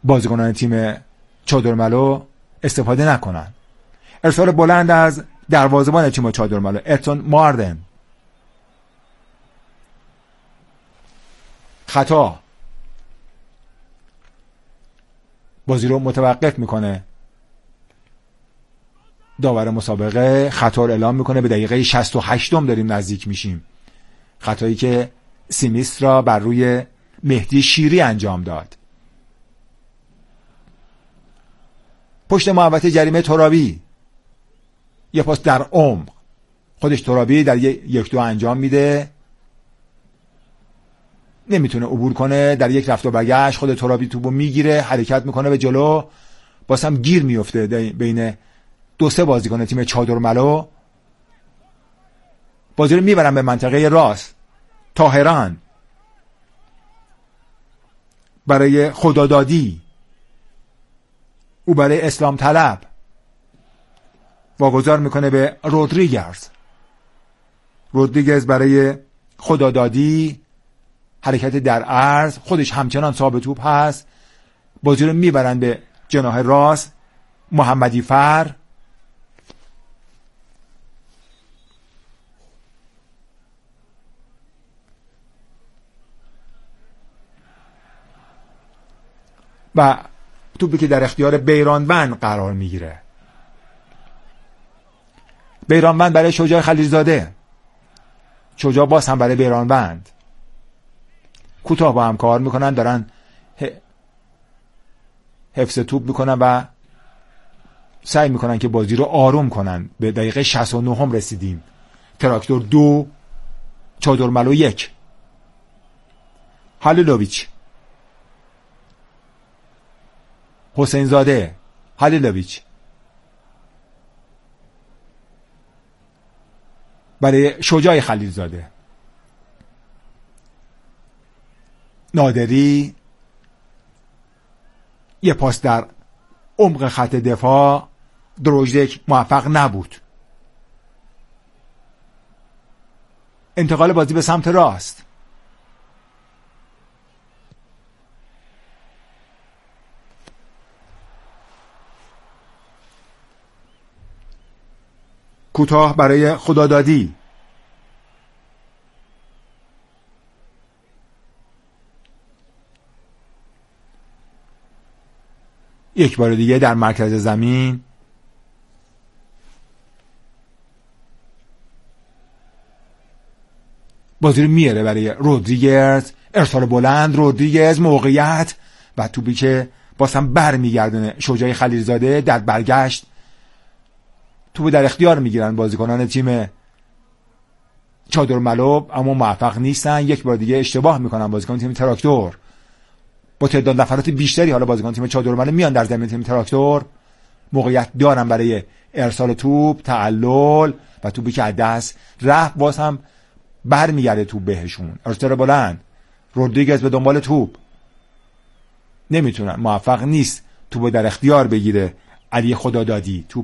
بازیکنان تیم چادرملو استفاده نکنن. ارسال بلند از دروازه‌بان تیم چادرملو ارتون ماردن، خطا، بازی رو متوقف میکنه. داور مسابقه خطا رو اعلام میکنه. به دقیقه 68 داریم نزدیک میشیم. خطایی که سیمیست را بر روی مهدی شیری انجام داد. پشت محوطه جریمه ترابی، یه پاس در عمق، خودش ترابی در یک دو انجام میده، نمیتونه عبور کنه. در یک رفت و برگشت خود ترابی توپو میگیره، حرکت میکنه به جلو، باز هم گیر میفته بین دو سه بازیکن تیم چادرملو. بازی رو میبرن به منطقه راست. طاهران برای خدادادی، او برای اسلام طلب واگذار میکنه به رودریگز برای خدادادی، حرکت در عرض، خودش همچنان صاحب توپ هست. بازی رو میبرن به جناح راست. محمدی فر و توپی که در اختیار بیرانوند قرار میگیره. بیرانوند برای شجاع خلیلزاده، شجاع باز هم برای بیرانوند. کوتاه با هم کار میکنن، دارن حفظ توپ میکنن و سعی میکنن که بازی رو آروم کنن. به دقیقه 69 هم رسیدیم. تراکتور 2 چادرملو 1. هالیلوویچ، حسین زاده، هالیلوویچ برای شجاع خلیلزاده. نادری، یه پاس در عمق خط دفاع، دروژدک موفق نبود. انتقال بازی به سمت راست. کوتاه برای خدادادی. یک بار دیگه در مرکز زمین بازی رو میاره برای رودریگز. ارسال بلند، رودریگز، موقعیت و توپی که باز هم بر میگردونه شجاع خلیلزاده. در برگشت توپ در اختیار میگیرن بازیکنان تیم چادرملو، اما موفق نیستن. یک بار دیگه اشتباه میکنن بازیکن تیم تراکتور. با تعداد نفرات بیشتری حالا بازیکن تیم چادرملو میان در زمین تیم تراکتور، موقعیت دارن برای ارسال توپ، تعلل و توپی که از دست رفت باز هم برمیگرده توپ بهشون. ارسال بلند، رودریگز به دنبال توپ، نمیتونن، موفق نیست توپ در اختیار بگیره. علی خدادادی توپ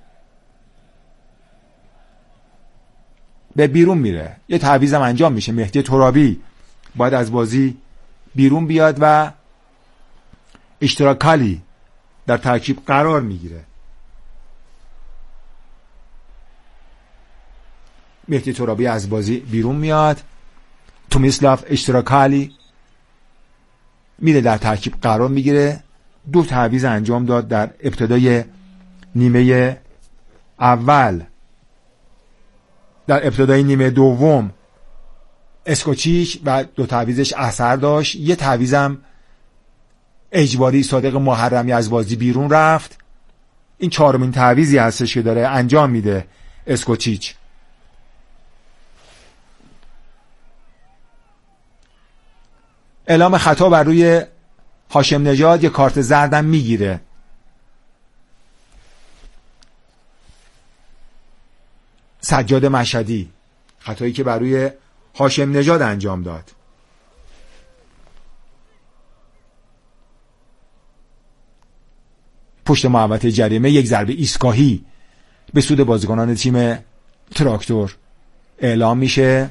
به بیرون میره. یه تعویض هم انجام میشه. مهدی ترابی باید از بازی بیرون بیاد و اشتراکالی در ترکیب قرار میگیره. مهدی ترابی از بازی بیرون میاد. تومیسلاف اشتراکالی میره در ترکیب قرار میگیره. دو تعویض انجام داد در ابتدای نیمه اول. در ابتدای نیمه دوم اسکوچیچ و دو تعویضش اثر داشت. یه تعویضم اجباری صادق محرمی از بازی بیرون رفت. این چهارمین تعویضی هستش که داره انجام میده اسکوچیچ. اعلام خطا بر روی هاشم نژاد، یه کارت زردم میگیره. سجاد مشهدی، خطایی که بر روی هاشم نژاد انجام داد. پشت محوطه جریمه یک ضربه ایستگاهی به سود بازیکنان تیم تراکتور اعلام میشه.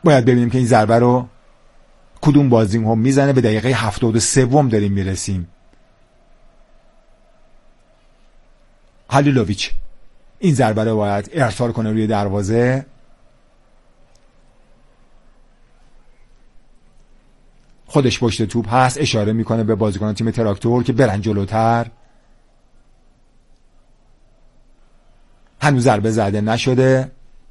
باید ببینیم که این ضربه رو کدوم بازیکن میزنه. به دقیقه 73 داریم میرسیم. هالیلوویچ این ضربه رو باید ارسال کنه روی دروازه. خودش پشت توپ هست، اشاره میکنه به بازیکنان تیم تراکتور که برن جلوتر. هنوز ضربه زده نشده.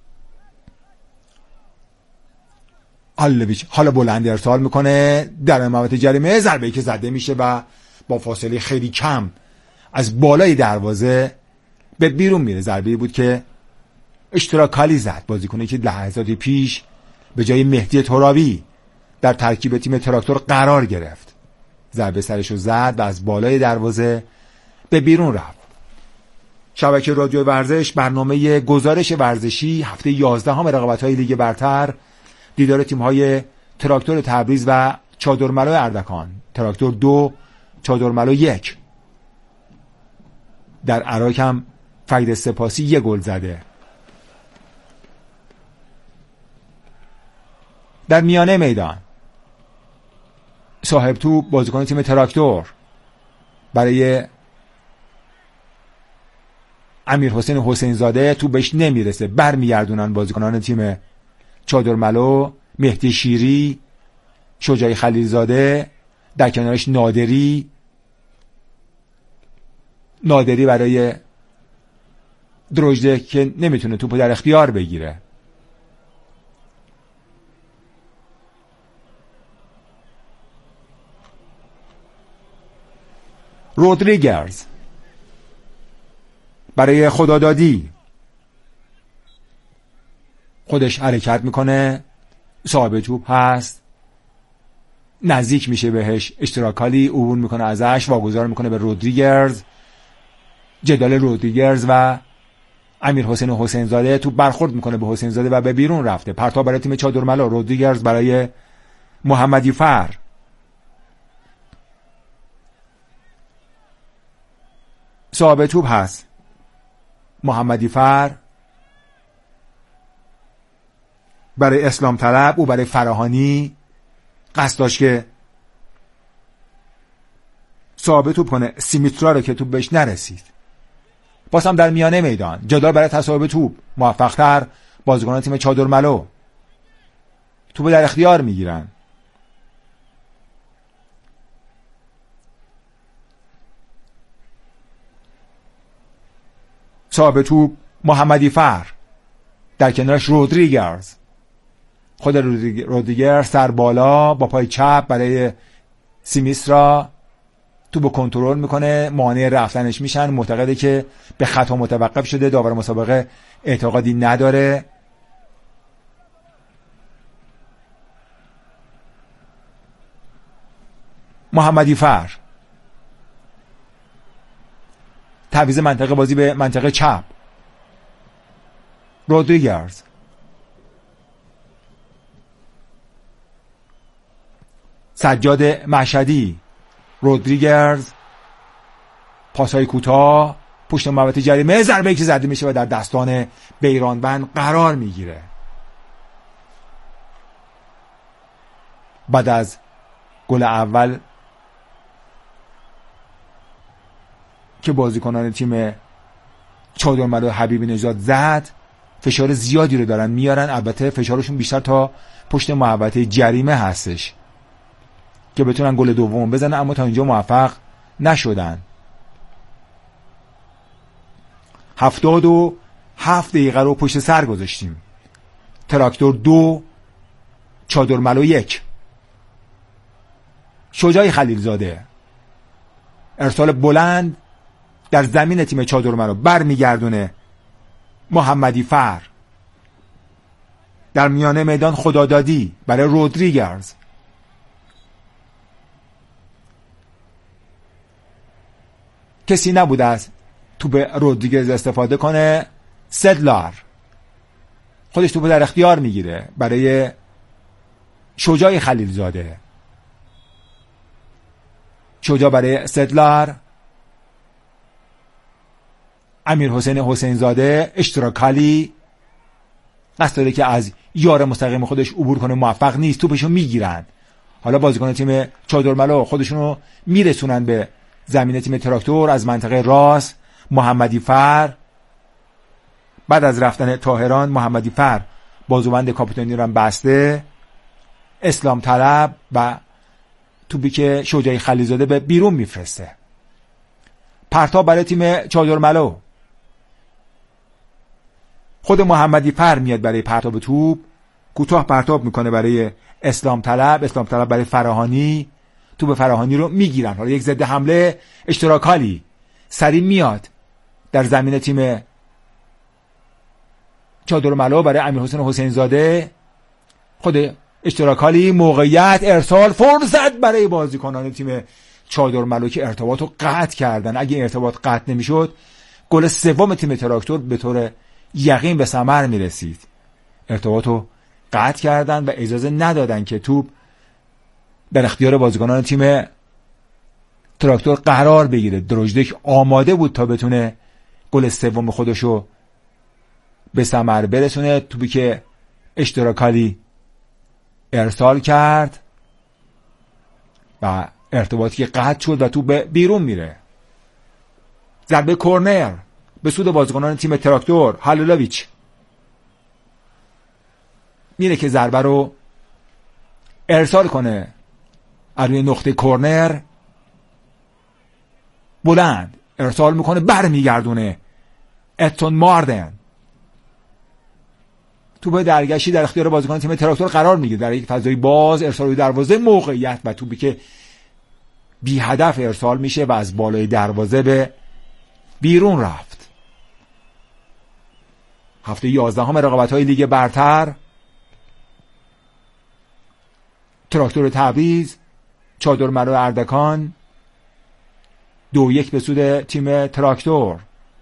هالیلوویچ حالا بلند ارسال میکنه در محوطه جریمه. ضربه‌ای که زده میشه و با فاصله خیلی کم از بالای دروازه به بیرون میره. ضربه‌ای بود که اشتراکالی زد، بازیکنی که لحظاتی پیش به جای مهدی ترابی در ترکیب تیم تراکتور قرار گرفت. ضربه سرشو زد و از بالای دروازه به بیرون رفت. شبکه رادیو ورزش برنامه گزارش ورزشی هفته 11 رقابت‌های لیگ برتر، دیدار تیم‌های تراکتور تبریز و چادرملو اردکان. تراکتور 2 چادرملو 1. در عراق هم فرید سپاسی 1 گل زده. در میانه میدان صاحب توپ بازیکن تیم تراکتور برای امیر حسین حسین زاده توپ بهش نمیرسه، برمیگردونن بازیکنان تیم چادرملو. مهدی شیری، شجاعی خلیل زاده، در کنارش نادری برای دروژده که نمیتونه توپو در اختیار بگیره. رودریگز برای خدادادی خودش حرکت میکنه، صاحب توپ هست، نزدیک میشه بهش، اشتراکالی عبور میکنه ازش، واگذار میکنه به رودریگز. جدال رودریگز و امیر حسین حسین زاده، توپ برخورد میکنه به حسین زاده و به بیرون رفته. پرتاب برای تیم چادرملو. رودریگز برای محمدی فر. صاحب توپ هست محمدی فر برای اسلام طلب، او برای فراهانی قصد داشت که صاحب توپ کنه سیمیترا رو که توپ بهش نرسید. باز هم در میانه میدان جدال برای تصاحب توپ، موفق‌تر بازیکنان تیم چادرملو توپ در اختیار میگیرن. صاحب توپ محمدی فر، در کنارش رودریگز. خود رودریگز سر بالا با پای چپ برای سیمیسترا توپو کنترل میکنه، مانع رفتنش میشن. معتقده که به خطا متوقف شده، داور مسابقه اعتقادی نداره. محمدی فر تعویض منطقه بازی به منطقه چپ. رودریگز سجاد مشهدی، رودریگز، پاسای کوتاه پشت محوطه جریمه، ضربه‌ای که زده میشه و در دستان بیرانوند قرار میگیره. بعد از گل اول که بازیکنان تیم چادرملو حبیبی نژاد زد، فشار زیادی رو دارن میارن. البته فشارشون بیشتر تا پشت محوطه جریمه هستش که بتونن گل دوم بزنن، اما تا اینجا موفق نشدن. 77 دقیقه رو پشت سر گذاشتیم. تراکتور 2 چادرملو 1. شجاعی خلیلزاده ارسال بلند در زمین تیم چادرملو، برمیگردونه محمدی فر. در میانه میدان خدادادی برای رودریگز. کسی نبود از توپ رودریگز استفاده کنه. سدلار خودش توپ در اختیار میگیره برای شجاعی خلیلزاده. شجاع برای سدلار. امیر حسین حسین زاده اشتراکالی قصد داره که از یار مستقیم خودش عبور کنه موفق نیست، توپشو میگیرن. حالا بازیکن تیم چادرملو خودشونو میرسونن به زمین تیم تراکتور از منطقه راست. محمدی فر بعد از رفتن طاهران، محمدی فر بازوبند کاپیتانی رو بسته، اسلام طلب و توپی که شجاعی خلیزاده به بیرون میفرسته. پرتاب برای تیم چادرملو، خود محمدی فر میاد برای پرتاب توپ، کوتاه پرتاب میکنه برای اسلام طلب برای فراهانی، توپ فراهانی رو میگیرن. حالا یک ضد حمله اشتراکالی سریع میاد در زمین تیم چادرملو برای امیرحسین حسین زاده. خود اشتراکالی، موقعیت، ارسال، فرصت برای بازیکنان تیم چادرملو که ارتباط رو قطع کردن. اگه ارتباط قطع نمیشد گل سوم تیم تراکتور به طور یقین به ثمر میرسید. ارتباط رو قطع کردن و اجازه ندادن که توپ در اختیار بازیکنان تیم تراکتور قرار بگیره. دروژدک آماده بود تا بتونه گل سوم خودشو به ثمر برسونه. توپی که اشتراکالی ارسال کرد و ارتباطی که قطع شد و توپ بیرون میره. ضربه کرنر به سود بازیکنان تیم تراکتور. هالولویچ میره که ضربه رو ارسال کنه از روی نقطه کرنر، بلند ارسال میکنه، برمیگردونه. اتون ماردن توپ درگشتی در اختیار بازیکن تیم تراکتور قرار میگیره در یک فضای باز، ارسال روی دروازه، موقعیت و توپی که بی هدف ارسال میشه و از بالای دروازه به بیرون رفت. هفته 11 رقابت‌های لیگ برتر، تراکتور تبریز چادرملو اردکان 2-1 به سود تیم تراکتور.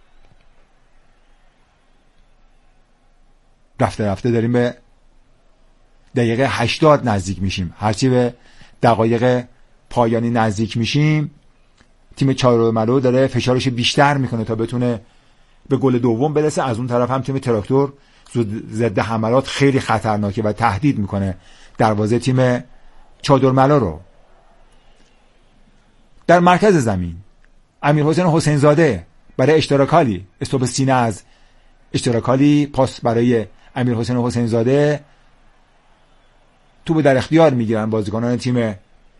رفته رفته داریم به دقیقه 80 نزدیک میشیم. هرچی به دقایق پایانی نزدیک میشیم تیم چادرملو داره فشارش بیشتر میکنه تا بتونه به گل دوم برسه. از اون طرف هم تیم تراکتور ضد حملات خیلی خطرناکه و تهدید میکنه دروازه تیم چادرملو رو. در مرکز زمین امیرحسین حسین زاده برای اشتراکالی، استوب سینه از اشتراکالی، پاس برای امیرحسین حسین زاده. توپ در اختیار میگیرن بازیکنان تیم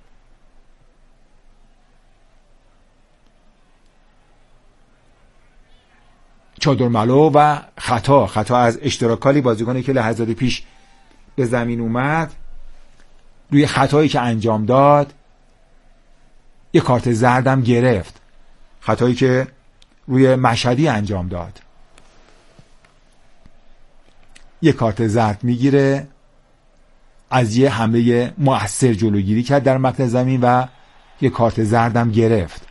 چادرملو و خطا از اشتراکالی، بازیکنی که لحظات پیش به زمین اومد. روی خطایی که انجام داد یه کارت زردم گرفت، خطایی که روی مشهدی انجام داد. یه کارت زرد میگیره، از یه حمله مؤثر جلوگیری کرد در مقطع زمین و یه کارت زردم گرفت.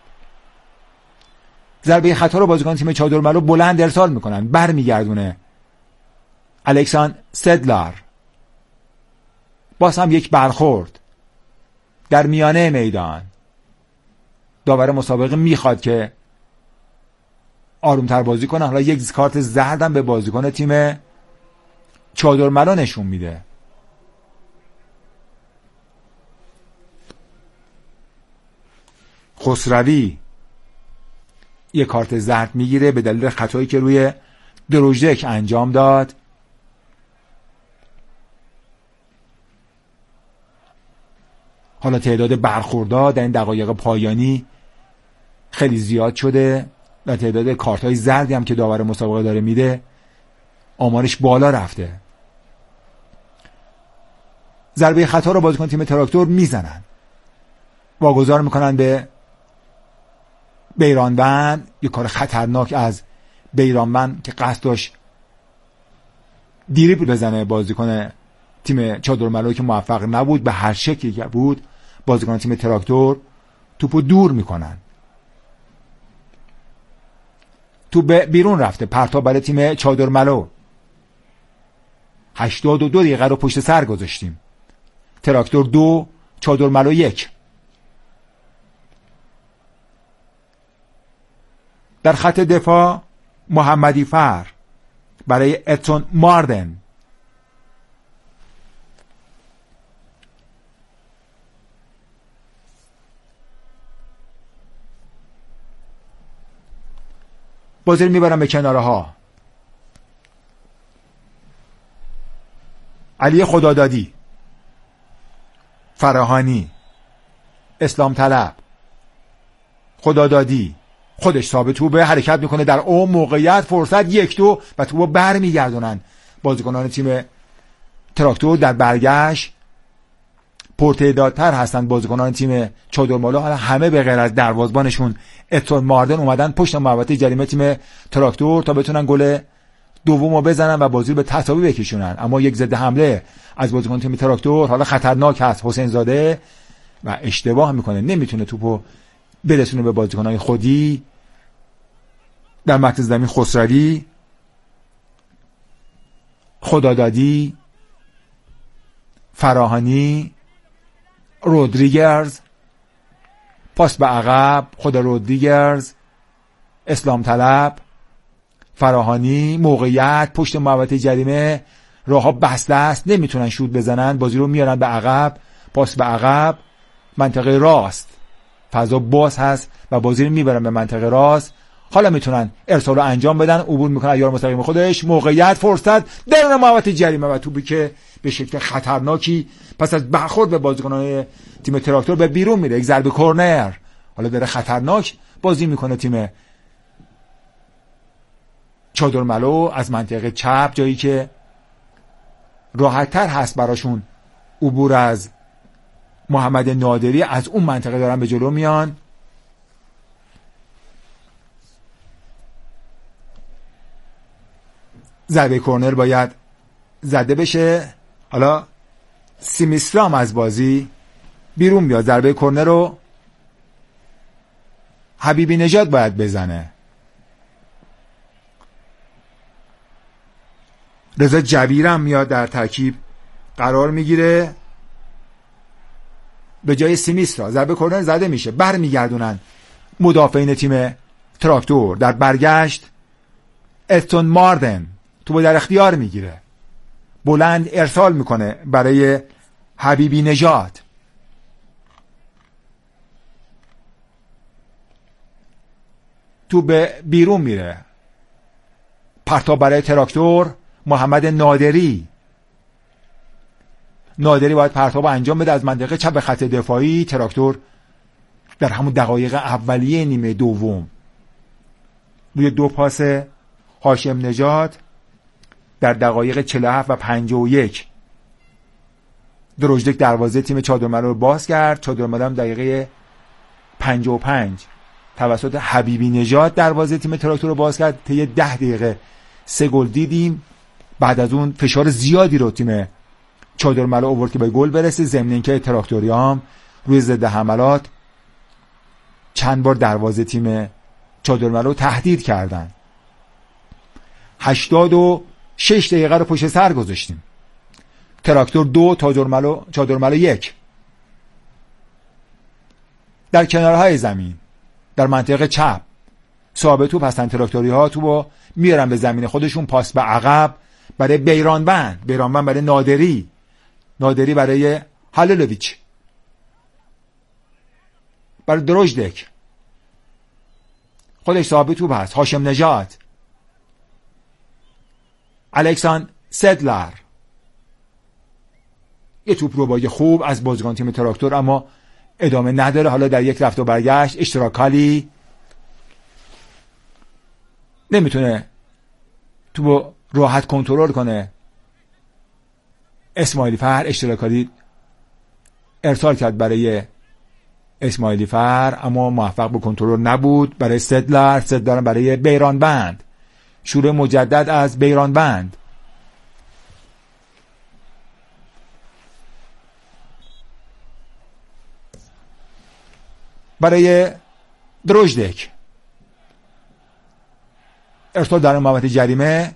ضربه خطا رو بازیکن تیم چادرملو بلند ارسال میکنن، برمیگردونه الکسان سدلار. باز هم یک برخورد در میانه میدان. داور مسابقه میخواد که آرومتر بازی کنه. حالا یک کارت زردم به بازیکن تیم چادرملو نشون میده. خسروی یک کارت زرد میگیره به دلیل خطایی که روی دروژدک انجام داد. حالا تعداد برخوردها در این دقایق پایانی خیلی زیاد شده و تعداد کارت‌های زردی هم که داور مسابقه داره میده آمارش بالا رفته. ضربه خطا رو بازیکن تیم تراکتور میزنن، واگذار میکنن به بیرانوند. یک کار خطرناک از بیرانوند که قصد داشت دریبل بزنه بازیکن تیم چادرملو که موفق نبود. به هر شکلی که بود بازیکن تیم تراکتور توپو دور میکنن. توپ بیرون رفته، پرتاب برای تیم چادرملو. 82 دقیقه رو پشت سر گذاشتیم. تراکتور 2 چادرملو 1. در خط دفاع محمدی فر برای اتون ماردن بازی رو میبرن به کناره ها. علی خدادادی، فراهانی، اسلام طلب، خدادادی خودش ثابت توبه حرکت میکنه در اون موقعیت، فرصت 1-2 و توبو برمیگردونن بازیکنان تیم تراکتور. در برگشت پرتعدادتر هستن بازیکنان تیم چادرمالا، حالا همه به غیر از دروازه‌بانشون اتون ماردن اومدن پشت محوطه جریمه تیم تراکتور تا بتونن گل دومو بزنن و بازی رو به تساوی بکشونن. اما یک ضد حمله از بازیکن تیم تراکتور حالا خطرناک هست، حسین زاده، و اشتباه میکنه، نمیتونه توپو برسونه به بازیکنان خودی. در مرکز زمین خسروی، خدادادی، فراهانی، رودریگرز، پاس به عقب، خود رودریگرز، اسلام طلب، فراهانی، موقعیت پشت محوطه جریمه، راهها بسته است، نمیتونن شوت بزنن، بازی رو میارن به عقب، پاس به عقب، منطقه راست فضا باز هست و بازی رو میبرن به منطقه راست. حالا میتونن ارسال رو انجام بدن، عبور میکنن یار مستقیم خودش، موقعیت، فرصت درون محوطه جریمه و توپی که به شکل خطرناکی پس از برخورد به بازیکنان تیم تراکتور به بیرون میره، یک ضربه کرنر. حالا داره خطرناک بازی میکنه تیم چادرملو از منطقه چپ، جایی که راحت‌تر هست براشون عبور از محمد نادری، از اون منطقه دارن به جلو میان. ضربه کرنر باید زده بشه. حالا سیمیسترام از بازی بیرون میاد، ضربه کرنر رو حبیبی نژاد باید بزنه. رضا جبیرم میاد در ترکیب قرار میگیره به جای سیمیسترا. ضربه کرنر زده میشه، برمیگردونن مدافعین تیم تراکتور. در برگشت اتون ماردن تو در اختیار میگیره، بلند ارسال میکنه برای حبیبی نژاد. تو به بیرون میره، پرتاب برای تراکتور، محمد نادری باید پرتاب انجام بده از منطقه چپ خط دفاعی تراکتور. در همون دقایق اولیه نیمه دوم روی 2 پاس هاشم نژاد در دقایق 47 و 51 دروژدک دروازه تیم چادرملو رو باز کرد. چادرملو هم دقیقه 55 توسط حبیبی نژاد دروازه تیم تراکتور رو باز کرد. طی 10 دقیقه 3 گل دیدیم. بعد از اون فشار زیادی رو تیم چادرملو آورد که به گل برسه، ضمن اینکه تراکتوریام روی ضد حملات چند بار دروازه تیم چادرملو تهدید کردن. 86 دقیقه رو پشت سر گذاشتیم. تراکتور 2 چادرملو 1. در کنارهای زمین در منطقه چپ صاحب توپ هستن تراکتوری ها، توپو میارن به زمین خودشون، پاس به عقب برای بیرانبند برای نادری برای هاللوویچ، برای دروژدک، خودش صاحب توپ هست، هاشم نژاد، الکساندر سدلر. یه توپ رو با خوب از بازیکن تیم تراکتور اما ادامه نداره. حالا در یک رفت و برگشت اشتراکالی نمیتونه توپو راحت کنترل کنه. اسماعیلی فر، اشتراکالی ارسال کرد برای اسماعیلی فر اما موفق به کنترل نبود. برای سدلر برای بیرانبند، شروع مجدد از بیرانبند. برای دروژدک ارسال در محوطه جریمه،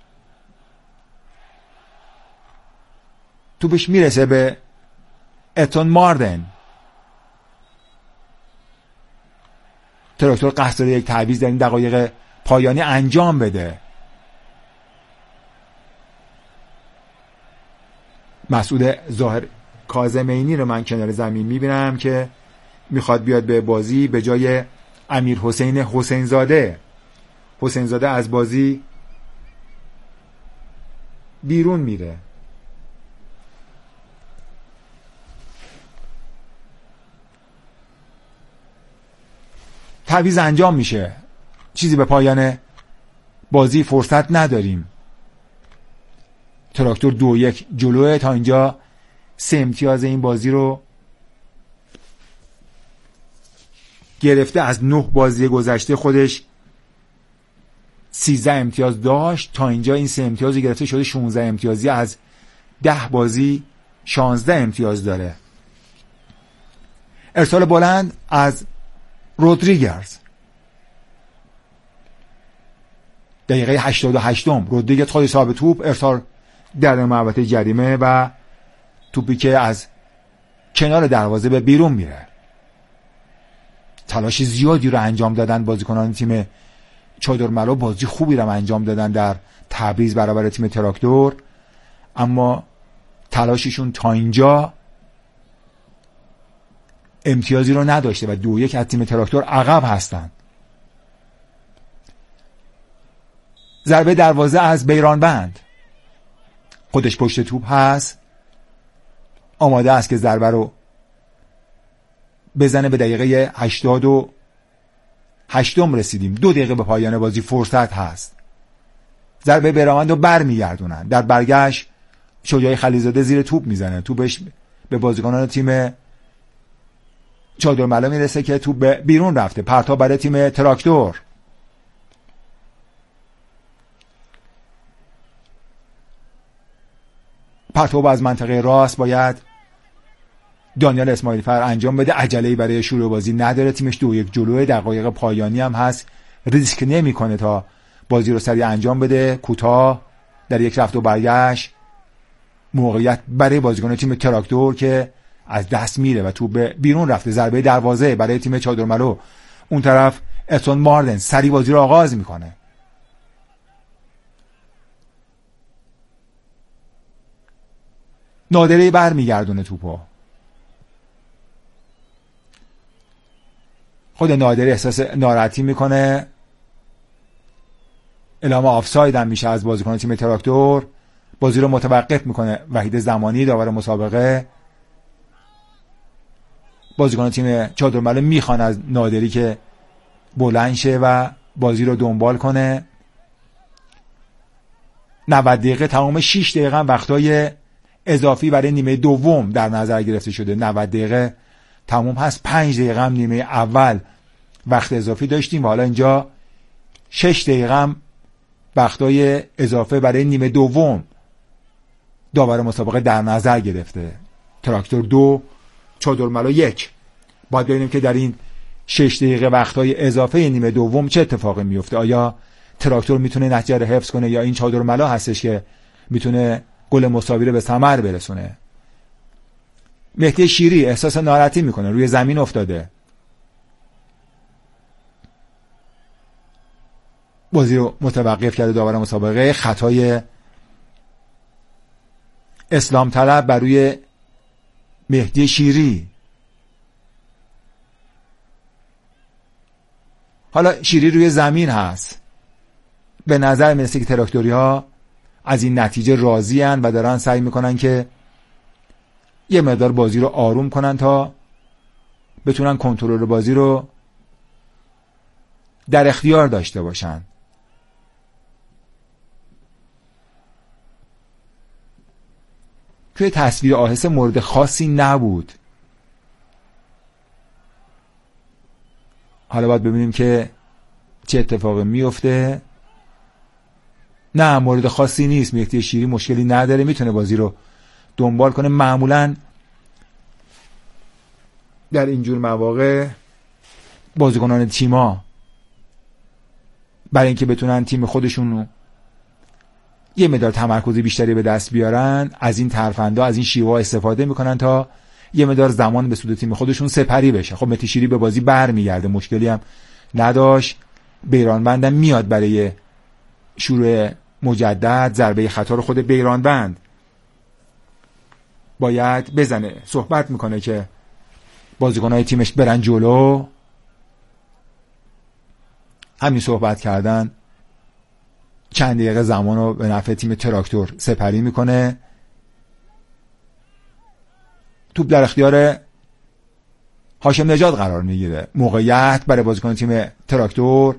توپش میرسه به اتون ماردن. تراکتور قصد داره یک تعویض در این دقایق پایانی انجام بده. مسعود ظاهر کاظمینی رو من کنار زمین میبینم که میخواد بیاد به بازی به جای امیر حسین حسین زاده. حسین زاده از بازی بیرون میره. تعویض انجام میشه، چیزی به پایان بازی فرصت نداریم. تراکتور 2-1 جلوه. تا اینجا 3 امتیاز این بازی رو گرفته. از 9 بازی گذشته خودش 13 امتیاز داشت، تا اینجا این 3 امتیازی گرفته شده 16 امتیازی. از 10 بازی 16 امتیاز داره. ارسال بلند از رودریگز دقیقه 88 رودریگز خود صاحب توپ، ارسال در محوطه جریمه و توپی که از کنار دروازه به بیرون میره. تلاش زیادی رو انجام دادن بازیکنان تیم چادرملو، بازی خوبی رو انجام دادن در تبریز برابر تیم تراکتور، اما تلاششون تا اینجا امتیازی رو نداشته و 2-1 از تیم تراکتور عقب هستن. ضربه دروازه از بیرانبند، خودش پشت توپ هست، آماده است که ضربه رو بزنه. به دقیقه 88 رسیدیم، 2 دقیقه به پایان بازی فرصت هست. ضربه بیرانبند رو برمیگردونن. در برگشت شجاعی خلیزاده زیر توپ میزنه، توپش به بازیکنان تیم چادرملو میرسه که توپ بیرون رفته. پرتاب برای تیم تراکتور. پرتاب از منطقه راست باید دانیال اسماعیل فر انجام بده. عجله‌ای برای شروع بازی نداره، تیمش 2-1 جلوه، دقایق پایانی هم هست، ریسک نمی‌کنه تا بازی رو سریع انجام بده. کوتاه در یک رفت و برگشت موقعیت برای بازیکن تیم تراکتور که از دست میره و توپ بیرون رفته. ضربه دروازه برای تیم چادرملو. اون طرف اتون ماردن سریع بازی رو آغاز میکنه. نادری برمیگردونه توپو. خود نادری احساس ناراحتی میکنه، اعلام آفساید هم میشه از بازیکن تیم تراکتور. بازی رو متوقف میکنه وحید زمانی، داور مسابقه. بازیکن تیم چادرملو میخوان از نادری که بلند شه و بازی رو دنبال کنه. 90 دقیقه تمام، 6 دقیقه هم وقتای اضافی برای نیمه دوم در نظر گرفته شده. 90 دقیقه تمام هست، 5 دقیقه هم نیمه اول وقت اضافی داشتیم و حالا اینجا 6 دقیقه هم وقتای اضافه برای نیمه دوم داور مسابقه در نظر گرفته. تراکتور 2 چادرملو 1. باید ببینیم که در این 6 دقیقه وقتای اضافه نیمه دوم چه اتفاقی میفته. آیا تراکتور میتونه نتیجه رو حفظ کنه یا این چادرملو هستش که میتونه گل مساوی رو به ثمر برسونه. مهدی شیری احساس ناراحتی میکنه، روی زمین افتاده. بازی رو متوقف کرده داور مسابقه. خطای اسلام طلب بر روی مهدی شیری. حالا شیری روی زمین هست. به نظر میرسه که تراکتوری ها از این نتیجه راضی ان و دارن سعی میکنن که یه مقدار بازی رو آروم کنن تا بتونن کنترل بازی رو در اختیار داشته باشن. توی تصویر آهسته مورد خاصی نبود. حالا باید ببینیم که چه اتفاقی میفته. نه، مورد خاصی نیست. مهدی شیری مشکلی نداره، میتونه بازی رو دنبال کنه. معمولاً در اینجور مواقع بازیکنان تیما برای اینکه بتونن تیم خودشون رو یه مقدار تمرکز بیشتری به دست بیارن، از این ترفندا، از این شیوه استفاده میکنن تا یه مقدار زمان به سود تیم خودشون سپری بشه. خب مهدی شیری به بازی برمیگرده، مشکلی هم نداشت. بیرانبندم میاد برای شروع مجدد. ضربه خطا رو خود بیرانبند باید بزنه. صحبت میکنه که بازیکن‌های تیمش برن جلو. همین صحبت کردن چند دقیقه زمان رو به نفع تیم تراکتور سپری میکنه. توپ در اختیار هاشم نژاد قرار میگیره. موقعیت برای بازیکن تیم تراکتور.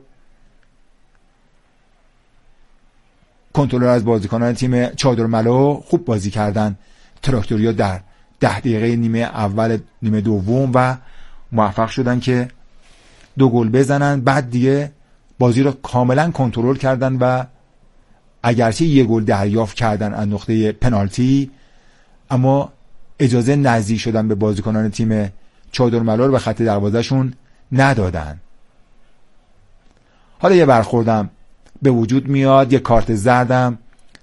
کنترل از بازیکنان تیم چادرملو. خوب بازی کردن تراکتوریا در 10 دقیقه نیمه اول نیمه دوم و موفق شدن که 2 گل بزنن. بعد دیگه بازی رو کاملا کنترل کردن و اگرچه 1 گل دریافت کردن از نقطه پنالتی، اما اجازه نزدیک شدن به بازیکنان تیم چادرملو رو به خط دروازه‌شون ندادن. حالا یه برخوردم به وجود میاد، یه کارت زردم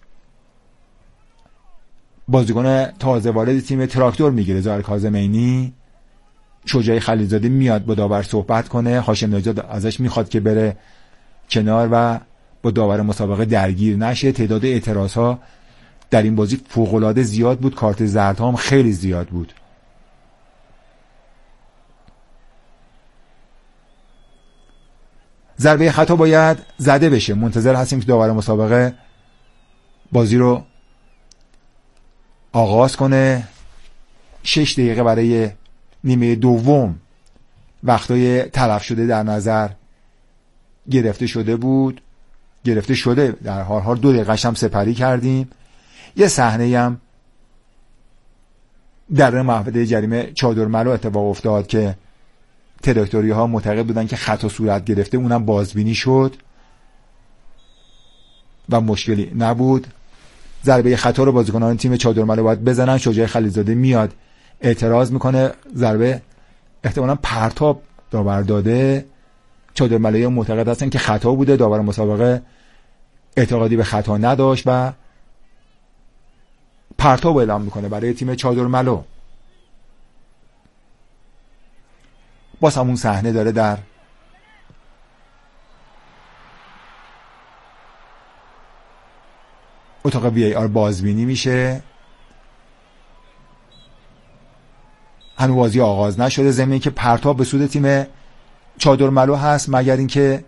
بازیکن تازه وارد تیم تراکتور میگیره، ظاهر کاظمینی. شجاع خلیلزاده میاد با داور صحبت کنه. هاشم نژاد ازش میخواد که بره کنار و با داور مسابقه درگیر نشه. تعداد اعتراضها در این بازی فوق‌العاده زیاد بود، کارت زردها هم خیلی زیاد بود. ضربه خطا باید زده بشه. منتظر هستیم که داور مسابقه بازی رو آغاز کنه. 6 دقیقه برای نیمه دوم وقتای تلف شده در نظر گرفته شده در هر حال 2 دقیقه هم سپری کردیم. یه صحنه هم در محوطه جریمه چادرملو اتفاق افتاد که تراکتوری ها معتقد بودن که خطا صورت گرفته، اونم بازبینی شد و مشکلی نبود. ضربه خطا رو بازیکنان تیم چادرملو باید بزنن. شجاع خلیلزاده میاد اعتراض میکنه. ضربه احتمالاً پرتاب داور داده. چادرملویی معتقد هستن که خطا بوده. داور مسابقه اعتقادی به خطا نداشت و پرتاب اعلام میکنه برای تیم چادرملو. باز همون صحنه داره در اتاق وی ای آر بازبینی میشه. هنوز بازی آغاز نشده، ضمن که پرتاب به سود تیم چادرملو هست، مگر اینکه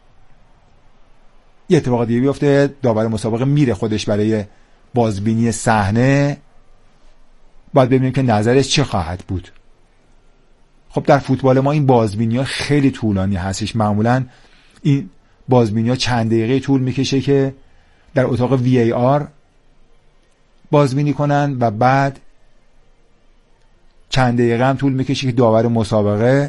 یه اتفاق دیگه بیفته. داور مسابقه میره خودش برای بازبینی صحنه. باید ببینیم که نظرش چه خواهد بود. خب در فوتبال ما این بازبینی ها خیلی طولانی هستش. معمولا این بازبینی ها چند دقیقه طول میکشه که در اتاق وی ای آر بازبینی کنن و بعد چند دقیقه هم طول میکشه که داور مسابقه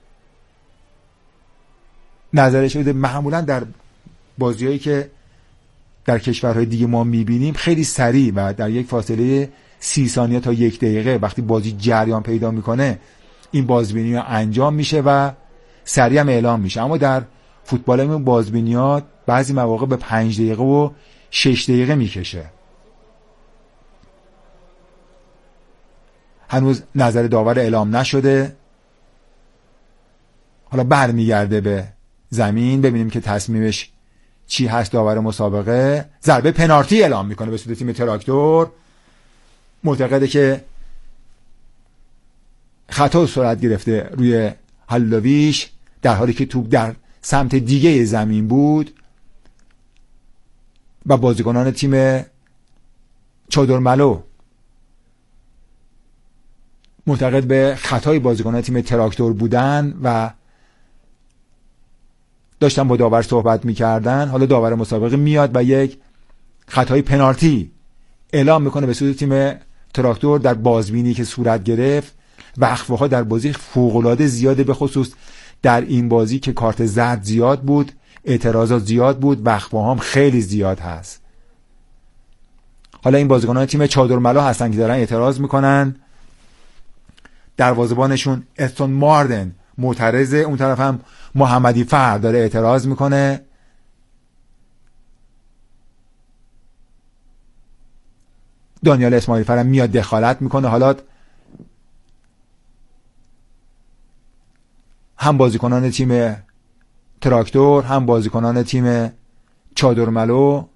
نظرش بده. معمولا در بازیایی که در کشورهای دیگه ما میبینیم خیلی سریع و در یک فاصله 30 ثانیه تا 1 دقیقه وقتی بازی جریان پیدا میکنه این بازبینی ها انجام میشه و سریع هم اعلام میشه. اما در فوتبال این بازبینی ها بعضی مواقع به 5 دقیقه و 6 دقیقه میکشه. هنوز نظر داور اعلام نشده. حالا برمیگرده به زمین ببینیم که تصمیمش چی هست. داور مسابقه ضربه پنالتی اعلام میکنه به سود تیم تراکتور. معتقده که خطا صورت گرفته روی حلاویش در حالی که توپ در سمت دیگه زمین بود و بازیکنان تیم چادرملو معتقد به خطای بازیکنان تیم تراکتور بودن و داشتن با داور صحبت میکردن. حالا داور مسابقه میاد و یک خطای پنالتی اعلام میکنه به سود تیم تراکتور در بازبینی که صورت گرفت. وقفه ها در بازی فوق‌العاده زیاده، به خصوص در این بازی که کارت زرد زیاد بود، اعتراضات زیاد بود، وقفه هم خیلی زیاد هست. حالا این بازیکنان تیم چادرملو هستن که دارن اعتراض میکنن. دروازه‌بانشون استون ماردن معترضه، اون طرف هم محمدی فر داره اعتراض میکنه. دانیال اسماعیل فر هم میاد دخالت میکنه. حالا هم بازیکنان تیم تراکتور هم بازیکنان تیم چادرملو